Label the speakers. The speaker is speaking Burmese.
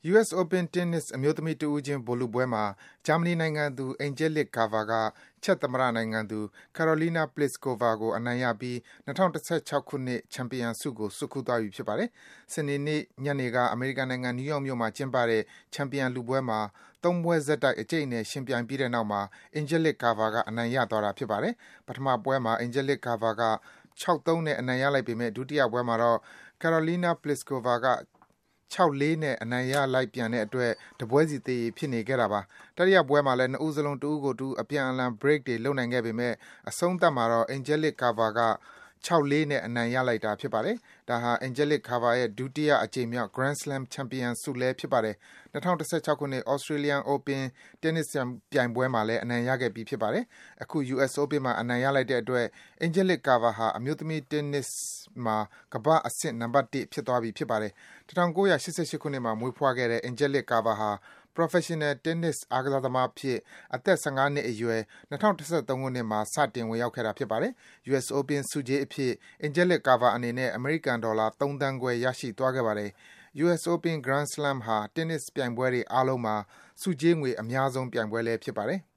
Speaker 1: US Open Tennis အမျိုးသမီးတဦးချင်းဗိုလ်လုပွဲမှာဂျာမနီနိုင်ငံသူ Angelique Kerber ကချက်သမ္မတနိုင်ငံသူ Karolina Pliskova ကိုအနိုင်ရပြီး2016 ခုနှစ်ချန်ပီယံဆုကိုဆွတ်ခူးသွားပြီဖြစ်ပါတယ်။စနေနေ့ညနေကအမေရိကန်နိုင်ငံနယူးယောက်မြို့မှာကျင်းပတဲ့ချန်ပီယံလုပွဲမှာ၃ပွဲဆက်တိုက်အကြိတ်နဲ့ယှဉ်ပြိုင်ပြီးတဲ့နောက်မှာ Angelique Kerber ကအနိုင်ရသွားတာဖြစ်ပါတယ်။ပထမပွဲမှာ Angelique Kerber က6-3နဲ့အနိုင်ရလိုက်ပေမဲ့ဒုတိယပွဲမှာတော့ Karolina Pliskova က6-4နဲ့အနိုင်ရလိုက်ပြန်တဲ့အတွက်တပွဲစီသေဖြစ်နေခဲ့တာပါ။တတိယပွဲမှာလည်းနှစ်ဦးစလုံးတဦးကိုတဦးအပြန်အလှန် break တွေလုပ်နိုင်ခဲ့ပေမဲ့အဆုံးသတ်မှာတော့ Angelique Kerber က6-4နဲ့အနိုင်ရလိုက်တာဖြစ်ပါတယ်။ဒါဟာ Angelique Kerber ရဲ့ဒုတိယအကြိမ်မြောက် Grand Slam ချန်ပီယံဆုလည်းဖြစ်ပါတယ်။2016ခုနှစ် Australian Open တင်းနစ်ပြိုင်ပွဲမှာလည်းအနိုင်ရခဲ့ပြီးဖြစ်ပါတယ်။အခု US Open မှာအနိုင်ရလိုက်တဲ့အတွက် Angelique Kerber ဟာအမျိုးသမီးတင်းနစ်မှာကမ္ဘာ့အဆင့်နံပါတ်1ဖြစ်သွားပြီဖြစ်ပါတယ်။1988ခုနှစ်မှာမွေးဖွားခဲ့တဲ့ Angelique Kerber ဟာ Professional Tennis အားကစားသမားအဖြစ်အသက်15နှစ်အရွယ်2013ခုနှစ်မှာစတင်ဝင်ရောက်ခဲ့တာဖြစ်ပါတယ်။ US Open ဆုကြေးအဖြစ် Angelique Kerber အနေနဲ့အမေရိကန်ဒေါ်လာ3သန်းခွဲရရှိသွားခဲ့ပါတယ်။ US Open Grand Slam ဟာတင်းနစ်ပြိုင်ပွဲတွေအားလုံးမှာဆုကြေးငွေအများဆုံးပြိုင်ပွဲလည်းဖြစ်ပါတယ်။